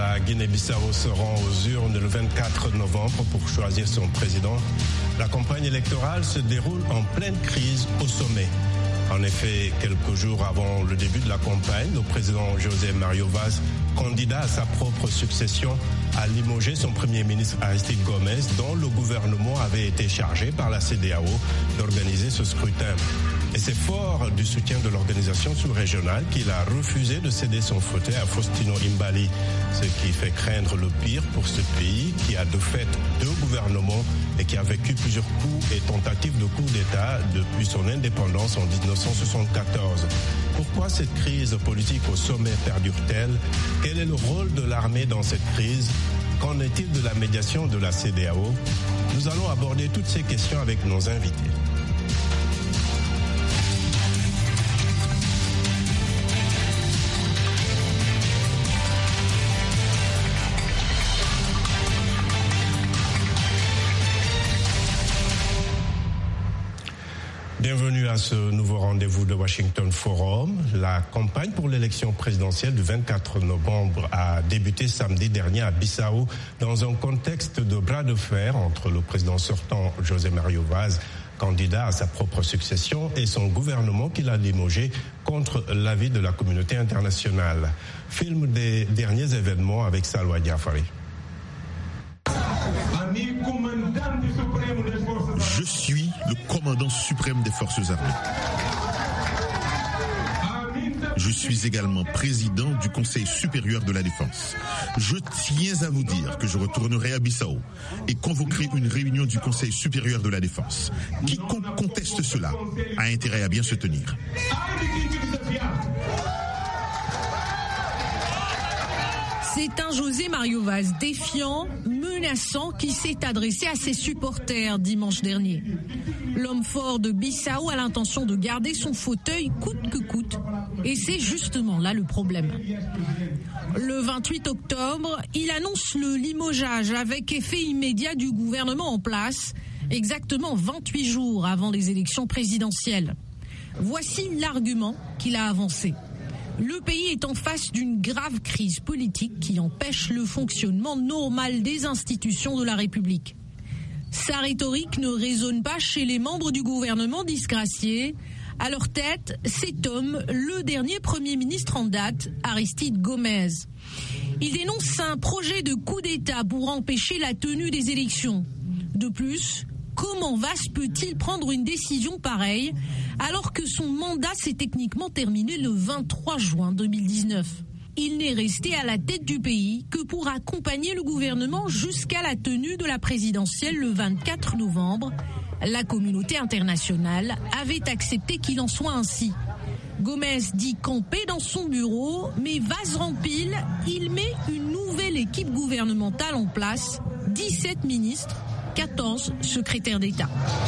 la Guinée-Bissau se rend aux urnes le 24 novembre pour choisir son président. La campagne électorale se déroule en pleine crise au sommet. En effet, quelques jours avant le début de la campagne, le président José Mario Vaz, candidat à sa propre succession, a limogé son premier ministre Aristide Gomes, dont le gouvernement avait été chargé par la CEDEAO d'organiser ce scrutin. Et c'est fort du soutien de l'organisation sous-régionale qu'il a refusé de céder son fauteuil à Faustino Imbali, ce qui fait craindre le pire pour ce pays qui a de fait deux gouvernements et qui a vécu plusieurs coups et tentatives de coup d'État depuis son indépendance en 1974. Pourquoi cette crise politique au sommet perdure-t-elle? Quel est le rôle de l'armée dans cette crise? Qu'en est-il de la médiation de la CEDEAO? Nous allons aborder toutes ces questions avec nos invités. Bienvenue à ce nouveau rendez-vous de Washington Forum. La campagne pour l'élection présidentielle du 24 novembre a débuté samedi dernier à Bissau dans un contexte de bras de fer entre le président sortant José Mario Vaz, candidat à sa propre succession, et son gouvernement qu'il a limogé contre l'avis de la communauté internationale. Film des derniers événements avec Salwa Diafari. Je suis le commandant suprême des forces armées. Je suis également président du Conseil supérieur de la défense. Je tiens à vous dire que je retournerai à Bissau et convoquerai une réunion du Conseil supérieur de la défense. Quiconque conteste cela a intérêt à bien se tenir. C'est un José Mario Vaz défiant, menaçant qui s'est adressé à ses supporters dimanche dernier. L'homme fort de Bissau a l'intention de garder son fauteuil coûte que coûte. Et c'est justement là le problème. Le 28 octobre, il annonce le limogeage avec effet immédiat du gouvernement en place, exactement 28 jours avant les élections présidentielles. Voici l'argument qu'il a avancé. Le pays est en face d'une grave crise politique qui empêche le fonctionnement normal des institutions de la République. Sa rhétorique ne résonne pas chez les membres du gouvernement disgracié. À leur tête, cet homme, le dernier Premier ministre en date, Aristide Gomes. Il dénonce un projet de coup d'État pour empêcher la tenue des élections. De plus, comment Vaz peut-il prendre une décision pareille alors que son mandat s'est techniquement terminé le 23 juin 2019 ? Il n'est resté à la tête du pays que pour accompagner le gouvernement jusqu'à la tenue de la présidentielle le 24 novembre. La communauté internationale avait accepté qu'il en soit ainsi. Gomes dit camper dans son bureau, mais Vaz rempile, il met une nouvelle équipe gouvernementale en place, 17 ministres, 14 secrétaires d'État.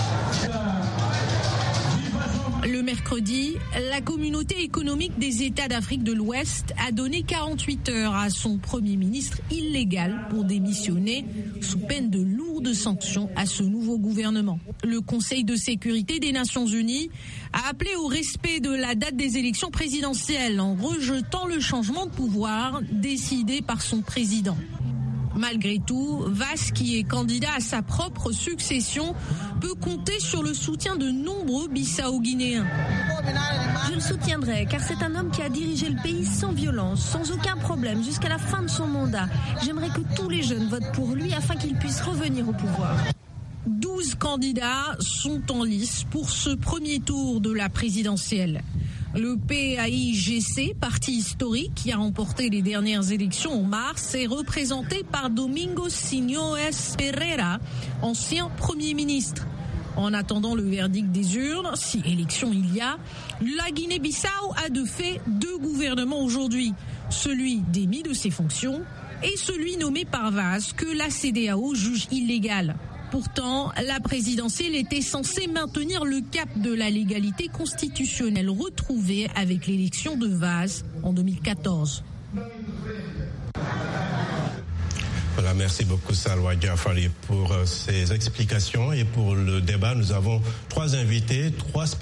Le mercredi, la communauté économique des États d'Afrique de l'Ouest a donné 48 heures à son Premier ministre illégal pour démissionner sous peine de lourdes sanctions à ce nouveau gouvernement. Le Conseil de sécurité des Nations Unies a appelé au respect de la date des élections présidentielles en rejetant le changement de pouvoir décidé par son président. Malgré tout, Vaz, qui est candidat à sa propre succession, peut compter sur le soutien de nombreux Bissau-Guinéens. Je le soutiendrai, car c'est un homme qui a dirigé le pays sans violence, sans aucun problème, jusqu'à la fin de son mandat. J'aimerais que tous les jeunes votent pour lui afin qu'il puisse revenir au pouvoir. 12 candidats sont en lice pour ce premier tour de la présidentielle. Le PAIGC, parti historique qui a remporté les dernières élections en mars, est représenté par Domingos Sinoes Pereira, ancien Premier ministre. En attendant le verdict des urnes, si élection il y a, la Guinée-Bissau a de fait deux gouvernements aujourd'hui. Celui démis de ses fonctions et celui nommé par Vaz que la CEDEAO juge illégal. Pourtant, la présidentielle était censée maintenir le cap de la légalité constitutionnelle retrouvée avec l'élection de Vaz en 2014. Voilà, merci beaucoup Salwa Diafari pour ces explications et pour le débat. Nous avons trois invités, trois